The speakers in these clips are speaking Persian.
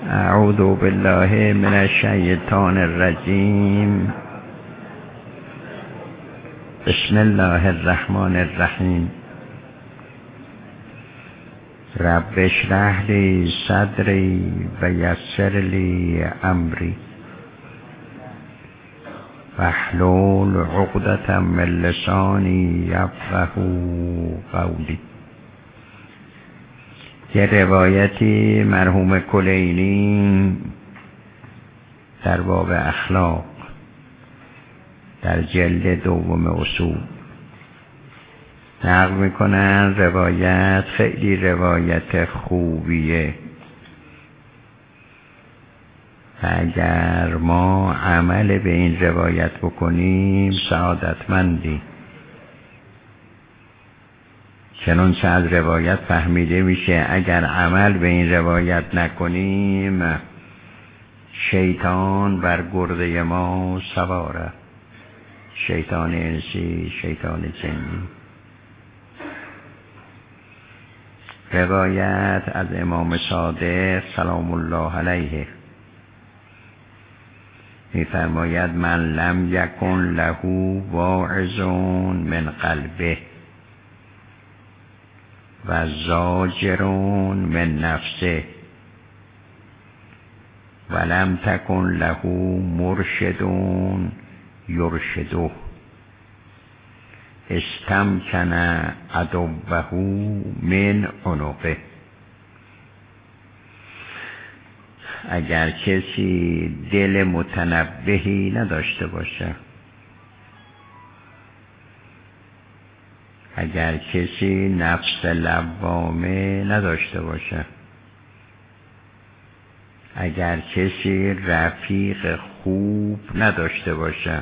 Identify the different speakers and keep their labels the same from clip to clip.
Speaker 1: اعوذ بالله من الشیطان الرجیم. بسم الله الرحمن الرحیم. رب اشرح لی صدری و یسر لی امری واحلل عقدة من لسانی یفقهوا قولی. یه روایتی مرحوم کلینی در باب اخلاق در جلد دوم اصول نقل میکنن. روایت خیلی روایت خوبیه و اگر ما عمل به این روایت بکنیم سعادتمندیم. چنانچه از روایت فهمیده میشه اگر عمل به این روایت نکنیم شیطان بر گرده ما سواره، شیطان انسی، شیطان جنی. روایت از امام صادق سلام الله علیه میفرماید من لم یکن له واعظ من قلبه و زاجرون من نفسه ولم تکن له مرشدون یرشده استمکن عدوه من عنقه. اگر کسی دل متنبهی نداشته باشه، اگر کسی نفس لوامه نداشته باشه، اگر کسی رفیق خوب نداشته باشه،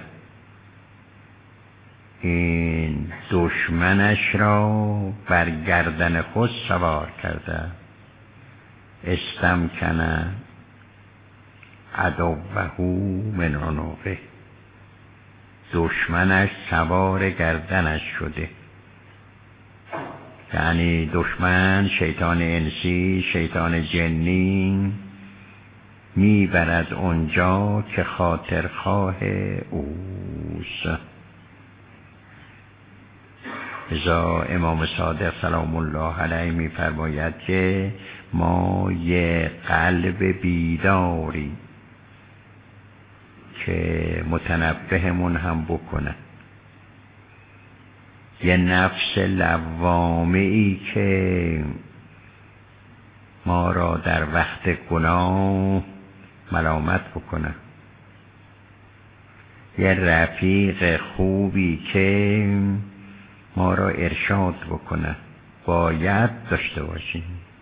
Speaker 1: این دشمنش را بر گردن خود سوار کرده. استمکن عدوه من عنقه، دشمنش سوار گردنش شده. یعنی دشمن شیطان انسی، شیطان جنی میبرد اونجا که خاطرخواه اوست. ازا امام صادق سلام الله علیه میفرماید که ما یه قلب بیداری که متنبهمون هم بکنه، یه نفس لوامه ای که ما را در وقت گناه ملامت بکنه، یه رفیق خوبی که ما را ارشاد بکنه باید داشته باشیم.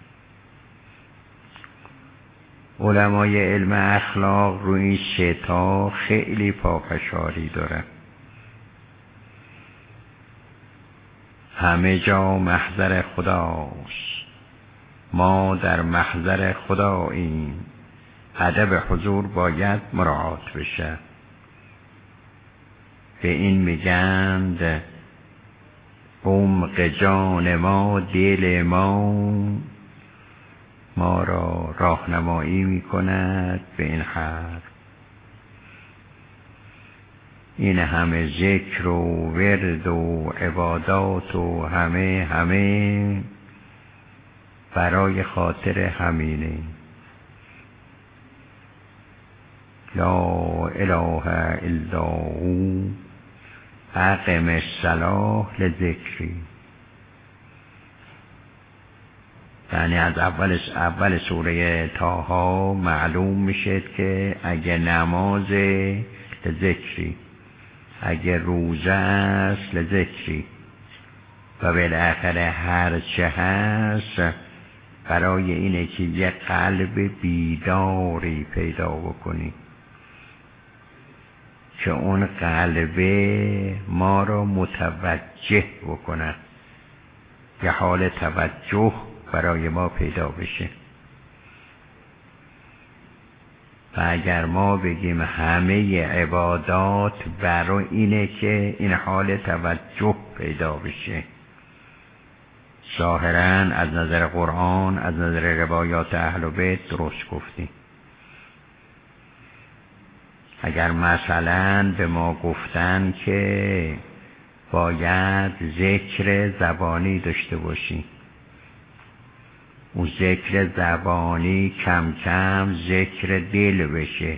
Speaker 1: علمای علم اخلاق روی این سه تا خیلی پافشاری داره. همه جا محضر خداست، ما در محضر خداییم، ادب حضور باید مراعات بشه. به این میگند عمق جان ما، دل ما را راهنمایی میکند به این حرف. این همه ذکر و ورد و عبادات و همه برای خاطر همینه. لا اله الا هو اقم الصلاة لذکری. یعنی از اول سوره طه معلوم میشه که اگه نماز لذکری، اگه روزه است لذکری و بالاخره هر چه هست برای اینه که یه قلب بیداری پیدا بکنی که اون قلبه ما را متوجه بکنه، یه حال توجه برای ما پیدا بشه. و اگر ما بگیم همه عبادات برای اینه که این حال توجه پیدا بشه، ظاهراً از نظر قرآن، از نظر روایات اهل بیت درست گفتیم. اگر مثلا به ما گفتن که باید ذکر زبانی داشته باشی، اون ذکر زبانی کم کم ذکر دل بشه،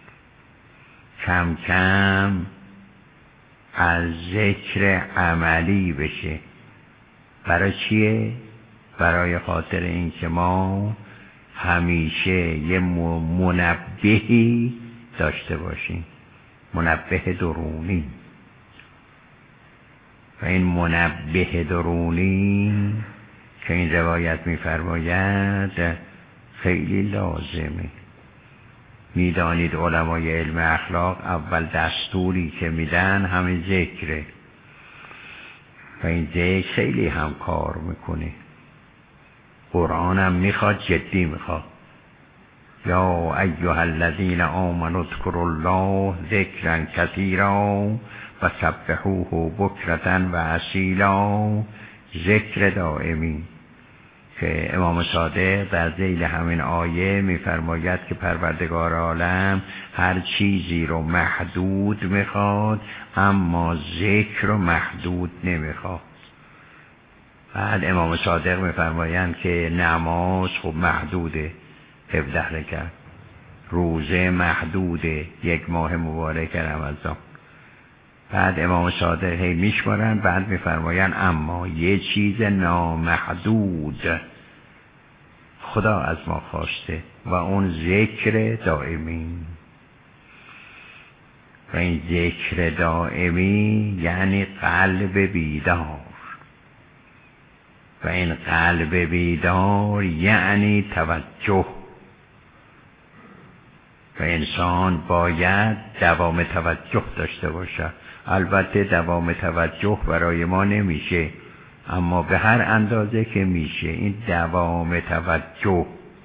Speaker 1: کم کم از ذکر عملی بشه. برای چیه؟ برای خاطر این که ما همیشه یه منبهی داشته باشیم، منبه درونی. و این منبه درونی که این روایت می‌فرماید خیلی لازمه. میدانید علمای علم اخلاق اول دستوری که میدن همین ذکره و این ذکر خیلی هم کار میکنه. قرآن هم میخواد، جدی میخواد. یا ایها الذین آمنوا اذکروا الله ذکرا کثیرا و سبحوه بکرة و اصیلا. ذکر دائمی که امام صادق در ذیل همین آیه میفرماید که پروردگار عالم هر چیزی رو محدود میخواد اما ذکر رو محدود نمیخواد. بعد امام صادق میفرمایند که نماز خب محدوده 17 رکعت، روزه محدوده 1 ماه مبارک رمضان. بعد امام صادق هی میشمارن، بعد میفرمایند اما یه چیز نامحدود خدا از ما خواسته و اون ذکر دائمی. و این ذکر دائمی یعنی قلب بیدار، و این قلب بیدار یعنی توجه. و انسان باید دوام توجه داشته باشد. البته دوام توجه برای ما نمیشه، اما به هر اندازه که میشه این دوام توجه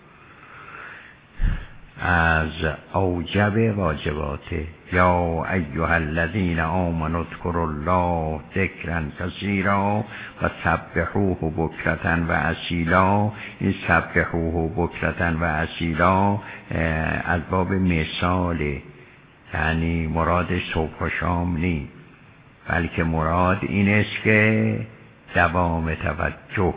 Speaker 1: از اوجب واجباته. یا ایها الذین آمنوا اذکروا الله ذکرا کثیرا و سبحوه بکرة و اصیلا. این سبحوه بکرة و اصیلا از باب مثاله، یعنی مرادش صبح و شام نیست، بلکه مراد این است که دوام توجه.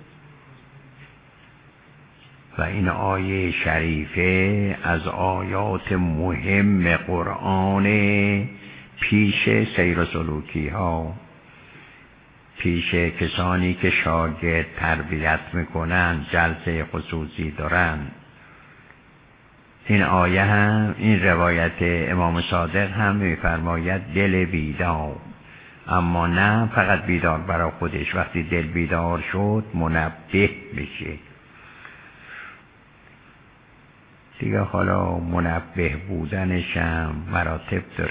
Speaker 1: و این آیه شریفه از آیات مهم قرآن پیش سیر و سلوکی ها، پیش کسانی که شاگرد تربیت میکنن، جلسه خصوصی دارن. این آیه هم، این روایت امام صادق هم میفرماید دل بیدار، اما نه فقط بیدار برای خودش. وقتی دل بیدار شد منبه بشه دیگه. حالا منبه بودنش هم مراتب داره.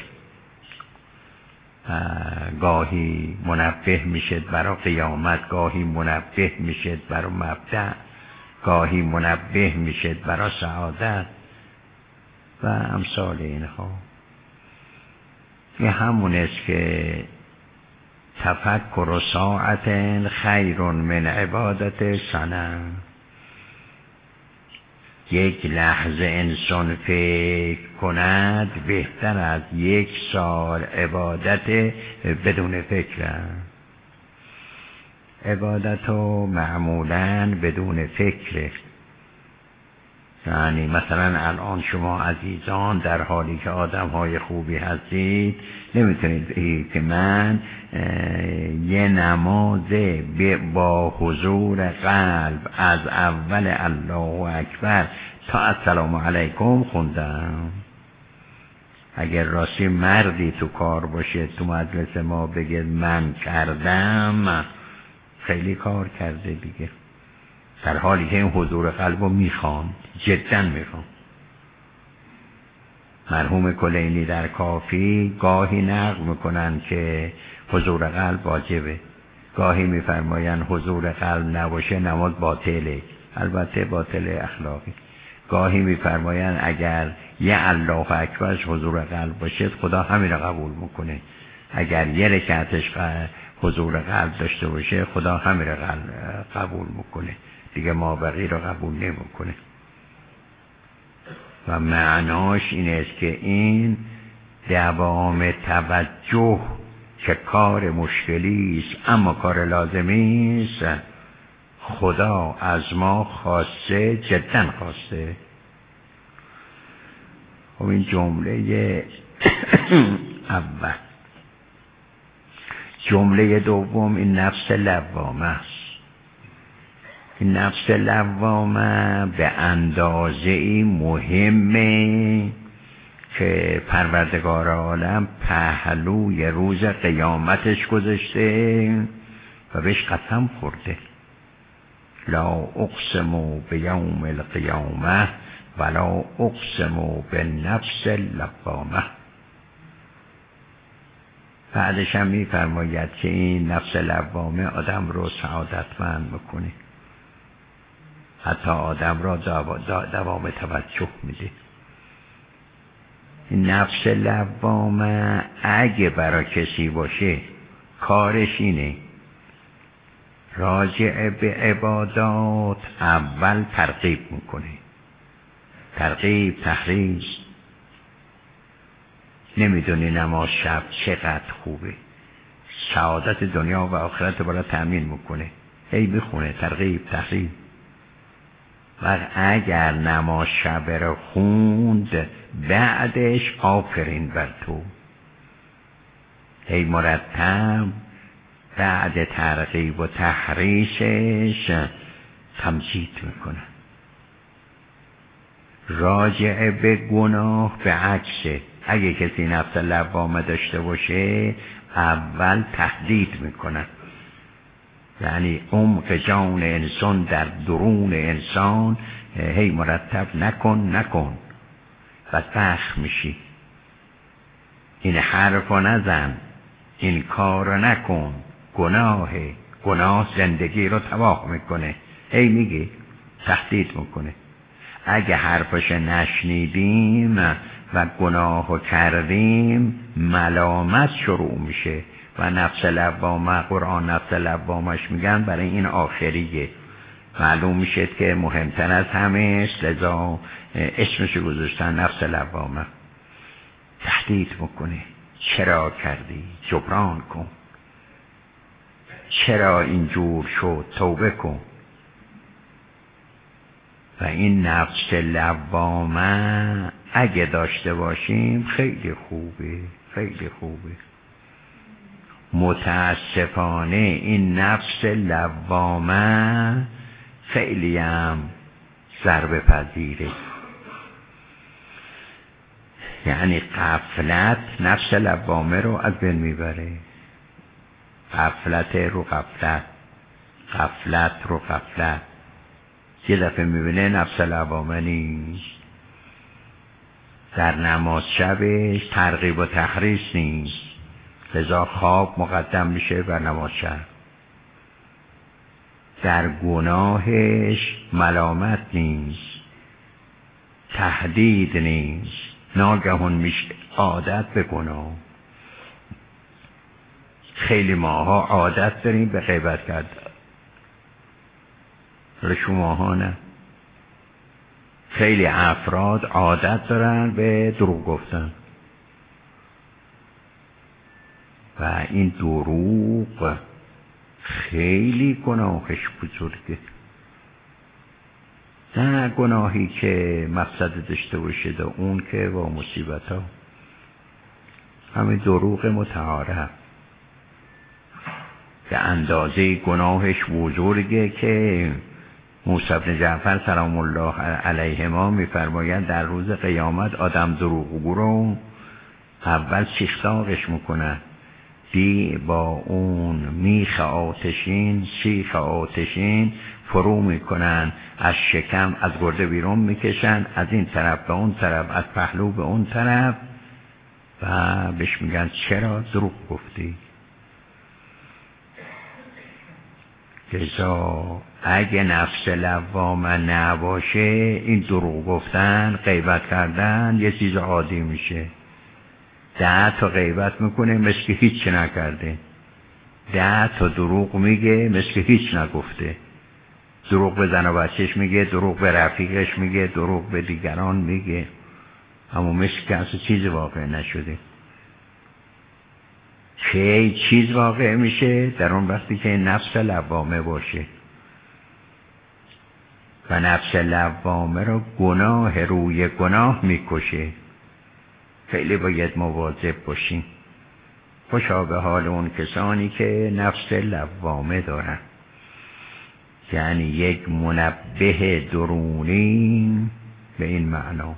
Speaker 1: گاهی منبه میشد برای قیامت، گاهی منبه میشد برای مبدأ، گاهی منبه میشد برای سعادت و امثال اینها. این همون است که تفکر ساعت خیر من عبادت سنه. یک لحظه انسان فکر کند بهتر از 1 سال عبادت بدون فکر. عبادت و معمولاً بدون فکر. یعنی مثلا الان شما عزیزان در حالی که آدم های خوبی هستید نمیتونید بگید که من یه نماز با حضور قلب از اول الله اکبر تا السلام علیکم خوندم. اگر راستی مردی تو کار باشه تو مجلس ما بگه من کردم، خیلی کار کرده دیگه، در حالی که این حضور قلب رو میخوان، جدا میخوان. مرحوم کلینی در کافی گاهی نقل میکنن که حضور قلب واجبه، گاهی میفرماین حضور قلب نباشه نماز باطله، البته باطل اخلاقی. گاهی میفرماین اگر یه الله اکبرش حضور قلب باشه خدا همین رو قبول میکنه، اگر یه رکعتش حضور قلب داشته باشه خدا همین رو قبول میکنه، دیگه مابقی رو قبول نمیکنه. و معناش این است که این دوام توجه که کار مشکلی است اما کار لازمی است، خدا از ما خواسته، جدا خواسته. خب این جمله اول. جمله دوم این نفس لوامه است. این نفس لوامه به اندازه‌ای مهمه که پروردگار عالم پهلوی روز قیامتش گذاشته و بهش قسم خورده: لا اقسم بیوم القیامه ولا اقسم بالنفس اللوامه. بعدش هم می‌فرماید که این نفس لوامه آدم رو سعادتمند میکنه، حتی آدم را دوام توجه میده. این نفس لوامه اگه برای کسی باشه کارش اینه راجع به عبادات اول ترغیب میکنه، ترغیب تحریض. نمیدونی نماز شب چقدر خوبه، سعادت دنیا و آخرت برای تأمین میکنه، هی میخونه ترغیب تحریض. و اگر نماز شب رو خوند بعدش آفرین بر تو، هی مرتب بعد ترغیب و تحریشش تمجید میکنه. راجع به گناه به عکسه، اگه کسی نفس لوامه داشته باشه اول تهدید میکنه، یعنی عمق جان انسان در درون انسان هی مرتب نکن بدبخت میشی، این حرفو نزن، این کارو نکن، گناه زندگی رو تباه میکنه، هی میگه تهدید میکنه. اگه حرفش نشنیدیم و گناهو کردیم ملامت شروع میشه و نفس لوامه، قرآن نفس لوامش میگن برای این آخریه، معلوم میشه که مهمتر از همه است، لذا اسمش گذاشتن نفس لوامه. تهدید میکنه: چرا کردی؟ جبران کن. چرا اینجور شد؟ توبه کن. و این نفس لوامه اگه داشته باشیم خیلی خوبه، خیلی خوبه. متاسفانه این نفس لوامه خیلی هم ضربه پذیره، یعنی غفلت نفس لوامه رو از بین میبره. غفلت رو غفلت یه دفعه میبینه نفس لوامه نیست. در نماز شبش ترغیب و تحریض نیست، لذا خواب مقدم میشه بر نماز شب. در گناهش ملامت نیست، تهدید نیست، ناگهان میشه عادت به گناه. خیلی ماها عادت داریم به غیبت کردن، شماها نه. خیلی افراد عادت دارن به دروغ گفتن و این دروغ خیلی گناهش بزرگه. نه گناهی که مقصد داشته باشه، اون که با مصیبت ها، همین دروغ متعارف به اندازه گناهش بزرگه که موسی بن جعفر سلام الله علیهما میفرمایند در روز قیامت آدم دروغگو رو اول سیخ میکنن، با اون میخ آتشین، سیخ آتشین فرو میکنن، از شکم از گرده بیرون میکشن، از این طرف به اون طرف، از پهلو به اون طرف، و بهش میگن چرا دروغ گفتی؟ لذا اگه نفس لوامه نباشه این دروغ گفتن، غیبت کردن یه چیز عادی میشه. 10 تا غیبت میکنه مثل که هیچ نکرده، 10 تا دروغ میگه مثل که هیچ نگفته. دروغ به زن و بچهش میگه، دروغ به رفیقش میگه، دروغ به دیگران میگه، اما مثل که اصلا چیز واقع نشده. کی چیز واقع میشه؟ در اون وقتی که نفس لوامه باشه و نفس لوامه رو گناه روی گناه میکشه. خیلی باید مواظب باشیم. خوشا به حال اون کسانی که نفس لوامه دارن، یعنی یک منبه درونی به این معنا.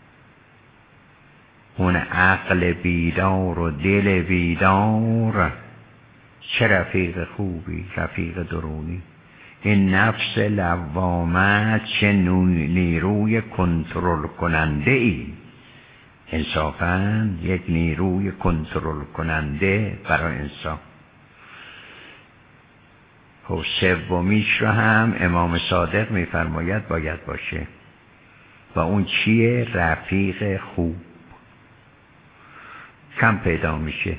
Speaker 1: اون عقل بیدار و دل بیدار چه رفیق خوبی، رفیق درونی. این نفس لوامه چه نیروی کنترل کننده ای، انصافاً یک نیروی کنترل کننده برای انسان. خب سومیش رو هم امام صادق میفرماید باید باشه. و اون چیه؟ رفیق خوب. کم پیدا میشه.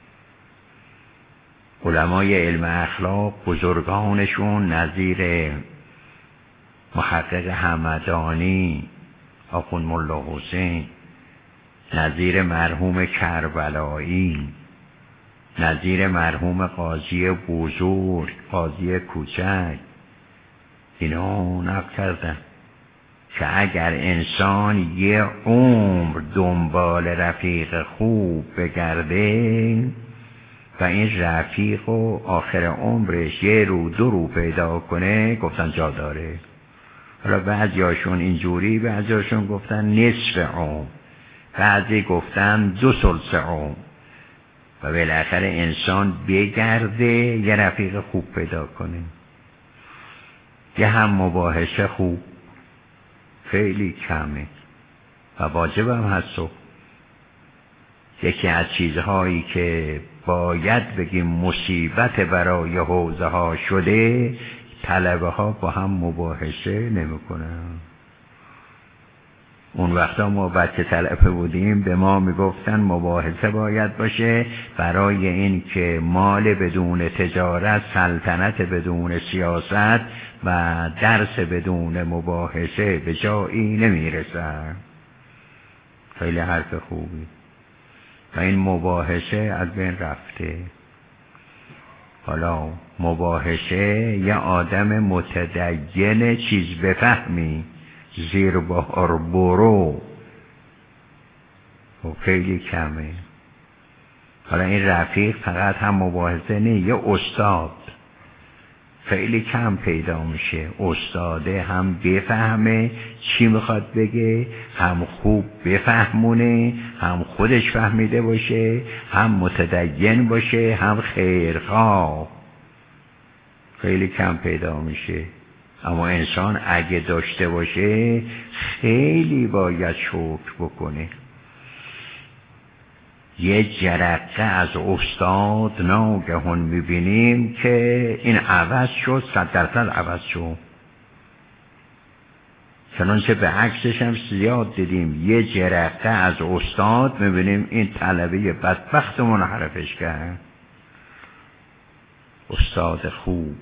Speaker 1: علمای علم اخلاق بزرگانشون نظیر محقق همدانی، آخوند ملا حسین، نظیر مرحوم کربلایی، نظیر مرحوم قاضی بزرگ، قاضی کوچک، اینا نقل کردن که اگر انسان یه عمر دنبال رفیق خوب بگرده و این رفیق و آخر عمرش یه رو دو رو پیدا کنه، گفتن جا داره. حالا بعضیاشون اینجوری، بعضیاشون گفتن نصف عمر، بعضی گفتن 2/3 عمر. و بالاخره انسان بگرده یه رفیق خوب پیدا کنه. یه هم مباحثه خوب خیلی کمه و واجب هم هست. یکی از چیزهایی که باید بگیم مصیبت برای حوزه ها شده، طلبه ها با هم مباحثه نمی کنن. اون وقتا ما بچه طلبه بودیم به ما میگفتن مباحثه باید باشه برای این که مال بدون تجارت، سلطنت بدون سیاست و درس بدون مباحثه به جایی نمیرسن. خیلی حرف خوبی. و این مباحثه از بین رفته. حالا مباحثه یه آدم متدین چیز بفهمی زیر بار برو و خیلی کمه. حالا این رفیق فقط هم مباحثه نه، یه استاد خیلی کم پیدا میشه. استاده هم بفهمه چی میخواد بگه، هم خوب بفهمونه، هم خودش فهمیده باشه، هم متدین باشه، هم خیرخواه. خیلی کم پیدا میشه. اما انسان اگه داشته باشه خیلی باید شکر بکنه. یه جرقه از استاد ناگهان میبینیم که این عوض شد، 100% عوض شد. چنانچه به عکسش هم زیاد دیدیم. یه جرقه از استاد میبینیم این طلبه بدبخت منحرفش کرد. استاد خوب.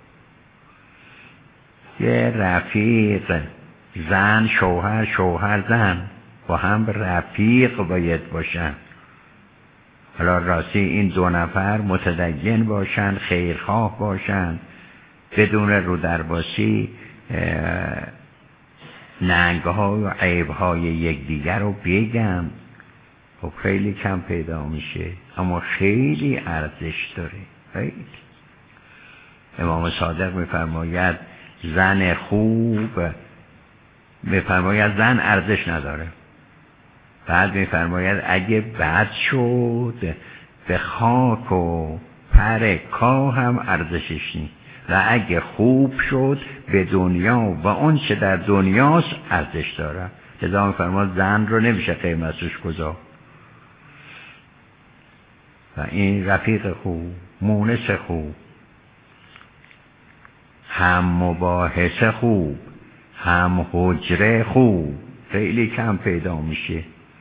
Speaker 1: یه رفیق زن شوهر، شوهر زن با هم رفیق باید باشن. حالا راستی این دو نفر متدین باشن، خیرخواه باشن، بدون رو درباسی ننگ‌ها و عیب‌های یکدیگر رو بگم. خب خیلی کم پیدا میشه اما خیلی ارزش داره. خیلی. امام صادق میفرماید زن خوب، میفرماید زن ارزش نداره. بعد میفرماید اگه بد شد به خاک و پر کاه هم ارزشش نیست و اگه خوب شد به دنیا و اون چه در دنیاست ارزش داره. لذا میفرماید زن رو نمیشه قیمتش گذاشت. و این رفیق خوب، مونس خوب، هم مباحثه خوب، هم حجره خوب، خیلی کم پیدا میشه.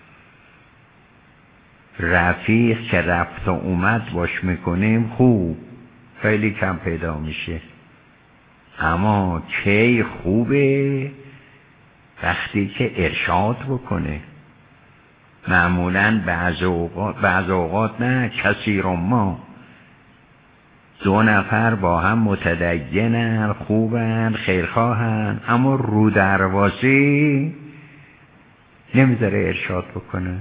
Speaker 1: رفیق که رفت و اومد باش میکنیم خوب، خیلی کم پیدا میشه. اما کی خوبه؟ وقتی که ارشاد بکنه، معمولاً بعض اوقات نه، کثیر ما 2 نفر با هم متدینن، خوبن، خیرخواهن، اما رو درواسی نمیذاره ارشاد بکنه.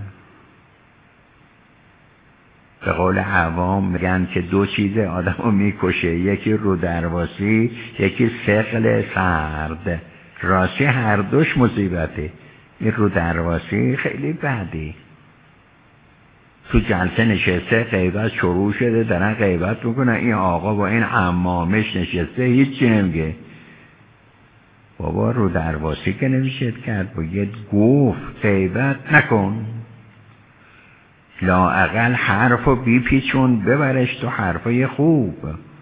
Speaker 1: به قول عوام میگن که 2 چیز آدم رو میکشه، یکی رو درواسی، یکی ثقل سرد. راستی هر دوش مصیبته. این رو درواسی خیلی بده. تو جلسه نشسته، غیبت شروع شده، دارن غیبت میکنن، این آقا با این عمامش نشسته هیچی نمیگه. بابا رو درواسی که نمیشه کرد، باید گفت غیبت نکن، لااقل حرفو بیپیچون ببرش تو حرفای خوب.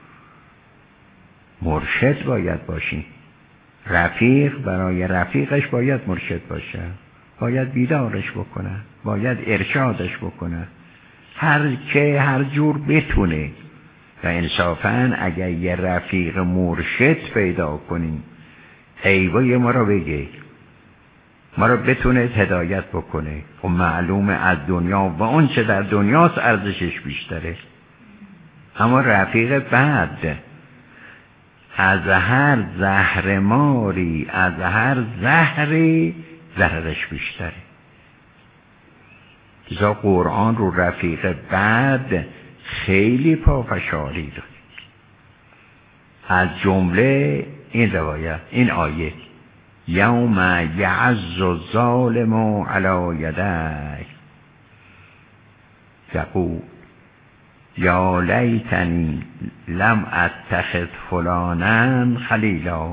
Speaker 1: مرشد باید باشی. رفیق برای رفیقش باید مرشد باشه، باید بیدارش بکنه، باید ارشادش بکنه، هر جور بتونه. و انصافاً اگر یه رفیق مرشد پیدا کنیم، عیبای ما رو بگه، ما رو بتونه هدایت بکنه، و معلومه از دنیا و اون چه در دنیاست ارزشش بیشتره. اما رفیق بد از هر زهرماری، از هر زهری ضررش بیشتره. لذا قرآن رو رفیق بد خیلی پافشاری داره. از جمله این روایت، این آیه یوم یعز الظالم علی یدیه یقول یا لیتنی لم اتخذ فلانا خلیلا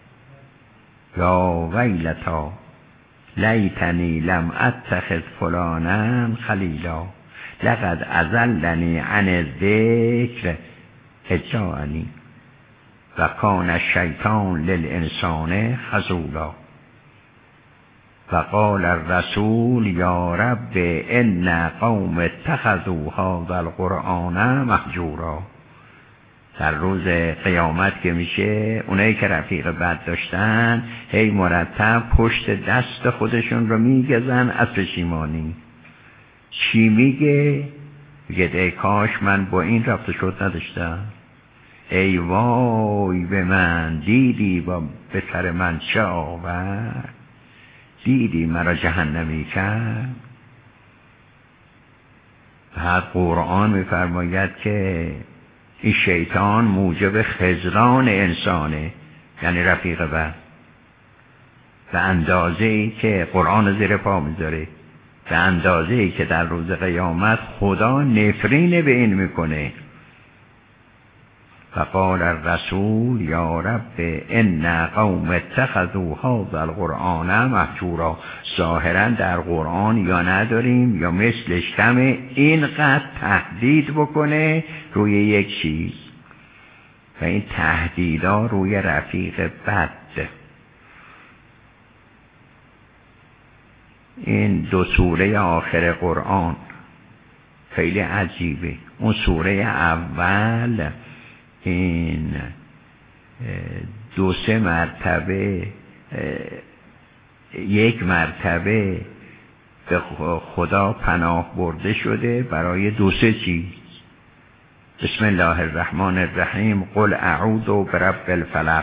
Speaker 1: یا ویلتا لیتنی لم اتخذ فلانا خلیلا لقد اضلنی عن الذکر اذ جاءنی و کان الشیطان للانسان خذولا و قال الرسول یا رب ان قوم اتخذوا هذا القرآن مهجورا. در روز قیامت که میشه، اونایی که رفیق بد داشتن هی مرتب پشت دست خودشون رو میگزن از پشیمانی. چی میگه؟ میگه ای کاش من با این رفت شد نداشتم، ای وای به من، دیدی با به سر من چه آورد، دیدی مرا جهنمی کرد. بعد قرآن میفرماید که این شیطان موجب خذلان انسانه، یعنی رفیق بد. به اندازه‌ای که قرآن زیر پا میذاره، به اندازه‌ای که در روز قیامت خدا نفرین به این میکنه. فقال الرسول یا رب ان قوم اتخذوا هذا القرآن مهجورا. ظاهرا در قرآن یا نداریم یا مثلش کمه اینقدر تهدید بکنه روی یک چیز، و این تهدیدا روی رفیق بد. این 2 سوره آخر قرآن خیلی عجیبه. اون سوره اول این 2-3 مرتبه، 1 مرتبه به خدا پناه برده شده برای 2-3 چیز. بسم الله الرحمن الرحیم قل اعوذ برب الفلق.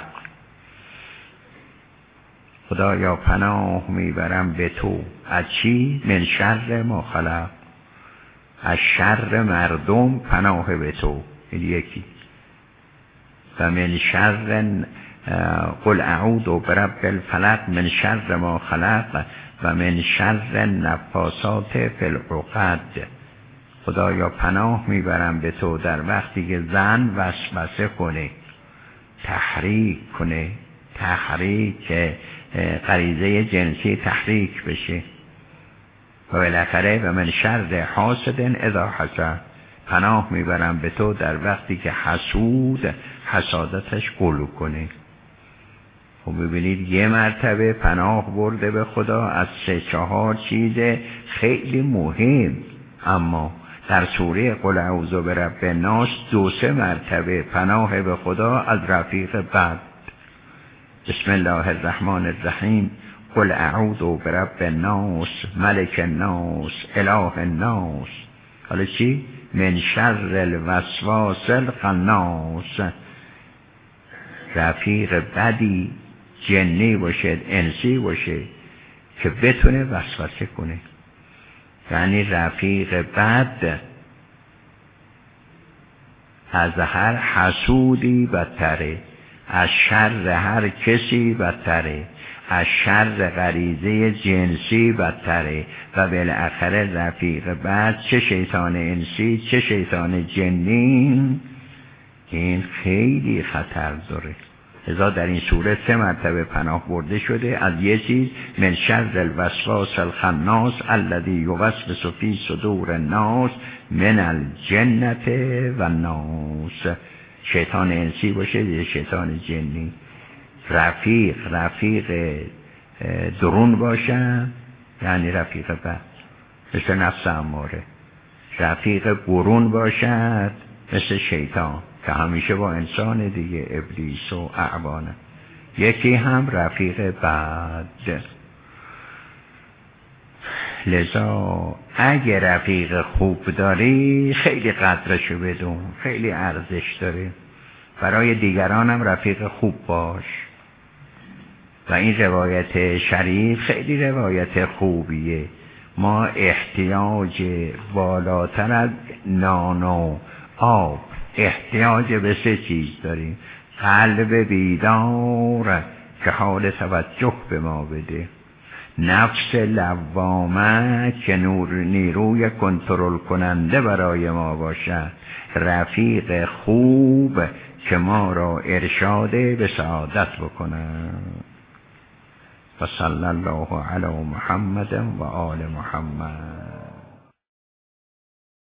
Speaker 1: خدایا پناه میبرم به تو از چی؟ من شر ما خلق، از شر مردم پناه به تو. این یکی. و من شر قل اعوذ برب الفلق من شر ما خلق و من شر نفاسات فی العقد. خدایا پناه میبرم به تو در وقتی که زن وسوسه کنه، تحریک کنه، تحریک غریزه جنسی تحریک بشه. و بالاخره و من شر حاسد اذا حسد. پناه میبرم به تو در وقتی که حسود حسادتش غلو کنه. خب ببینید 1 مرتبه پناه برده به خدا از 3-4 چیز خیلی مهم. اما در سوره قل اعوذ برب الناس 2-3 مرتبه پناه به خدا از رفیق بد. بسم الله الرحمن الرحیم قل اعوذ برب الناس ملک الناس اله الناس. حالا چی؟ من شر الوسواس الخناس. رفیق بدی جنی باشه انسی باشه که بتونه وسوسه کنه. یعنی رفیق بد از هر حسودی بدتره، از شر هر کسی بدتره، از شر غریزه جنسی بدتره و بالاخره رفیق بد چه شیطان انسی چه شیطان جنی این خیلی خطر داره. لذا در این سوره 3 مرتبه پناه برده شده از یه چیز، من شر الوسواس الخناس الذی یوسوس فی صدور الناس من الجنة و الناس. شیطان انسی باشه یا شیطان جنی. رفیق درون باشه یعنی رفیق بد مثل نفس اماره. رفیق برون باشد مثل شیطان که همیشه با انسان دیگه، ابلیس و اعوانه. یکی هم رفیق بد. لذا اگه رفیق خوب داری خیلی قدرشو بدون، خیلی ارزش داره. برای دیگران هم رفیق خوب باش. و این روایت شریف خیلی روایت خوبیه. ما احتیاج بالاتر از نان و آب، احتیاج به 3 چیز داریم. قلب بیدار که حال توجه به ما بده، نفس لوامه که نیروی کنترل کننده برای ما باشد، رفیق خوب که ما را ارشاد به سعادت بکنند. و صلی الله علی محمد و آل محمد.